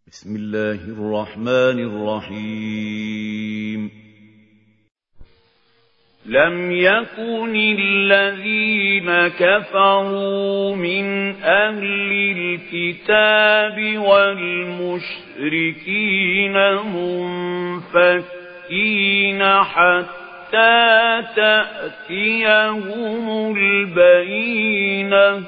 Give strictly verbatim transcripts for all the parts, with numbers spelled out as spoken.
بسم الله الرحمن الرحيم لم يكن الذين كفروا من أهل الكتاب والمشركين منفكين حتى تأتيهم البينة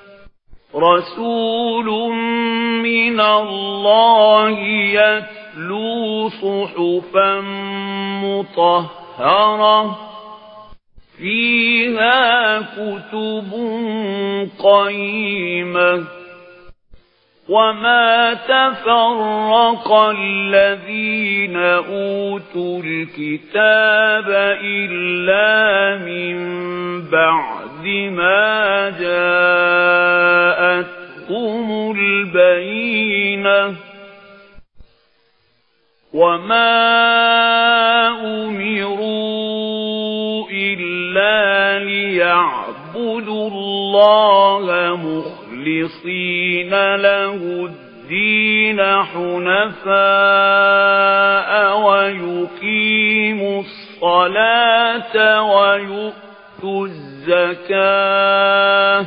رسول من الله يتلو صحفا مطهرة فيها كتب قيمة وما تفرق الذين أوتوا الكتاب إلا من بعد ما جاءتهم البينة وما أمروا إلا ليعبدوا الله مخلصين له الدين حنفاء ويقيموا الصلاة ويؤتوا الزكاة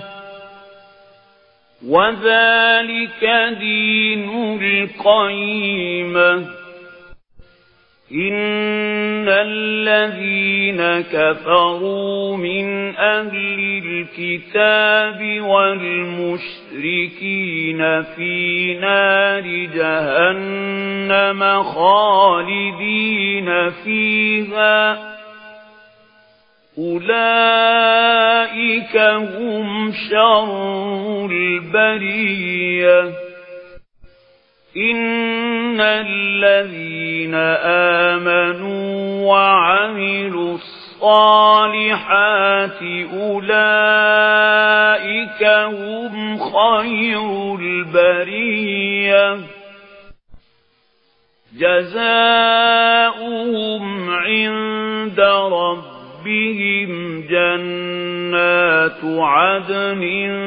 وذلك دين القيمة إن الذين كفروا من أهل الكتاب والمشركين في نار جهنم خالدين فيها أولئك هم شر البرية إن الذين آمنوا وعملوا الصالحات أولئك هم خير البرية جزاؤهم عند ربهم جنات عدن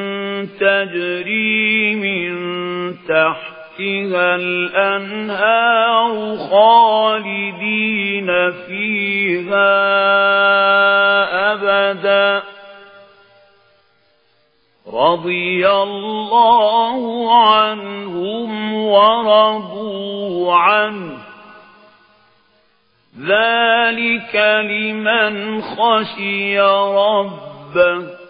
تجري من تحت فيها الأنهار خالدين فيها أبدا رضي الله عنهم ورضوا عنه ذلك لمن خشي ربه